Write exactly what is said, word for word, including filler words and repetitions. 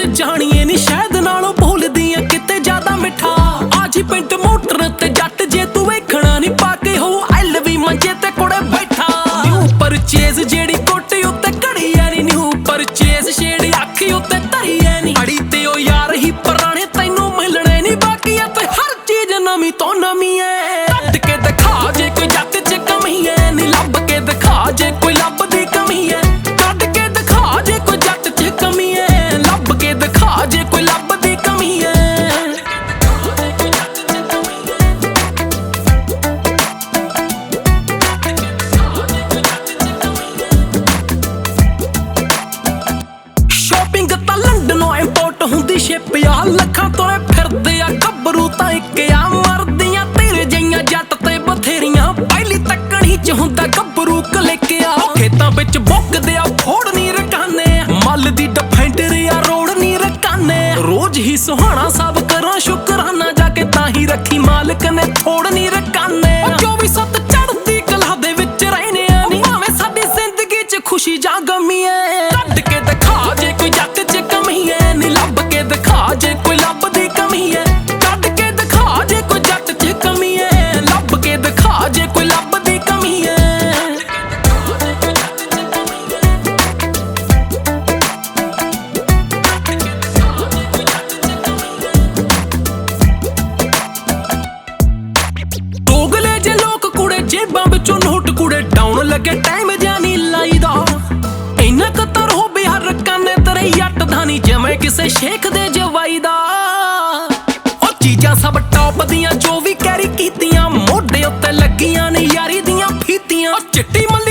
ਪਰ ਜਾਣੀਏ ਨੀ ਸ਼ਾਇਦ ਨਾਲੋਂ ਭੁੱਲਦੀਆਂ ਕਿਤੇ ਜ਼ਿਆਦਾ ਮਿੱਠਾ। ਆਜੀ ਪਿੰਡ ਮੋਟਰ ਤੇ ਜੱਟ ਜੇ ਤੂੰ ਵੇਖਣਾ ਨੀ ਪਾ ਕੇ ਹੋ ਐਲ ਵੀ ਮੰਜੇ ਤੇ ਕੁੜੇ ਬੈਠਾ। ਨਿਊ ਪਰਚੇਜ਼ ਜਿਹੜੀ ਕੋਟੀ ਉੱਤੇ ਘੜੀ ਐ ਨੀ, ਨਿਊ ਪਰਚੇਜ਼ ਛੇੜੀ ਅੱਖੀ ਉੱਤੇ ਧਰੀ ਐ ਨੀ। ਅੜੀ ਤੇ ਉਹ ਯਾਰ ਹੀ ਪੁਰਾਣੇ ਤੈਨੂੰ ਮਿਲਣੇ ਨੀ ਬਾਕੀ ਐ ਤੇ ਹਰ ਚੀਜ਼ ਨਵੀਂ ਤੋਂ ਨਵੀਂ ਐ। ਕੱਢ ਕੇ ਦਿਖਾ ਜੇ ਕੋਈ ਜੱਟ ਚ ਕਮੀ ਐ ਨੀ, ਲੱਭ ਕੇ ਦਿਖਾ ਜੇ ਕੋਈ ਲੱਭਦੀ ਕਮੀ ਐ। ਕੱਢ ਕੇ ਦਿਖਾ ਜੇ ਕੋਈ ਜੱਟ ਚ ਕਮੀ ਐ, ਲੱਭ ਕੇ ਦਿਖਾ ਜੇ ਕੋਈ ਲੱਭਦੀ ਕਮੀ ਐ। ਸ਼ੋਪਿੰਗ ਤਾਂ ਲੰਡਨੋਂ ਇੰਪੋਰਟ ਹੁੰਦੀ ਸ਼ਿਪ ਆ, ਲੱਖਾਂ ਤੋਲੇ ਫਿਰਦੇ ਆ ਗੱਭਰੂ ਤਾਂ ਇੱਕ ਆ। ਮਰਦੀਆਂ ਤੇਰੇ ਜਈਆਂ ਜੱਟ ਤੇ ਬਥੇਰੀਆਂ, ਪਹਿਲੀ ਤੱਕਣੀ ਚ ਹੁੰਦਾ ਗੱਭਰੂ ਕਲਿਕਿਆ। ਖੇਤਾਂ ਵਿੱਚ ਬੁੱਕਦੇ ਆ ਫੋੜ ਨੀ ਰਕਾਨੇ, ਮੱਲ ਦੀ ਡਿਫੈਂਡਰ ਆ ਰੋੜ ਨੀ ਰਕਾਨੇ। ਰੋਜ਼ ਹੀ ਸੁਹਾਣਾ ਸਭ ਕਰਾਂ ਸ਼ੁਕਰਾਨਾ, ਜਾ ਕੇ ਤਾਂ ਹੀ ਰੱਖੀ ਮਾਲਕ ਨੇ ਥੋੜ ਨੀ ਰਕਾਨੇ। ਚੌਵੀ ਸੱਤ ਚੜ੍ਹਦੀ ਕਲਾ ਦੇ ਵਿੱਚ ਰਹਿਣੇ ਆ ਨੀ, ਭਾਵੇਂ ਸਾਡੀ ਜ਼ਿੰਦਗੀ ਚ ਖੁਸ਼ੀ ਜਾਂ ਗਮੀ ਐ। ਕੱਢ ਕੇ ਦਿਖਾ ਜੇ ਕੋਈ ਜੱਟ ਚ ਕਮੀ ਐ ਨੀ, ਲੱਭ ਕੇ ਦਿਖਾ ਜੇ ਕੋਈ ਲੱਭਦੀ ਕਮੀ ਐ। ਕੱਢ ਕੇ ਦਿਖਾ ਜੇ ਕੋਈ ਜੱਟ ਚ ਕਮੀ ਐ, ਲੱਭ ਕੇ ਦਿਖਾ ਜੇ ਕੋਈ ਲੱਭਦੀ ਕਮੀ ਐ। ਦੋਗਲੇ ਜੇ ਲੋਕ ਕੁੜੇ ਜੇਬਾਂ ਵਿੱਚੋਂ ਨੋਟ ਕੁੜੇ ਡਾਉਣ ਲੱਗੇ ਟਾਈਮ ਜਾਂ ਨੀ ਲਾਈਦਾ। ਇੰਨਾ ਕਤਰ ਹੋ ਬਿਹਾਰ ਰਕਾਨੇ ਤੇਰੇ ਜੱਟ ਦਾ ਨੀ, ਜਿਵੇਂ ਕਿਸੇ ਸ਼ੇਖ ਦੇ ਜਵਾਈ ਦਾ। ਉਹ ਚੀਜ਼ਾਂ ਸਭ ਟੌਪ ਦੀਆਂ ਜੋ ਵੀ ਕੈਰੀ ਕੀਤੀਆਂ, ਮੋਢੇ ਉੱਤੇ ਲੱਗੀਆਂ ਨੇ ਯਾਰੀ ਦੀਆਂ ਫੀਤੀਆਂ। ਚਿੱਟੀ ਮੱਲੀ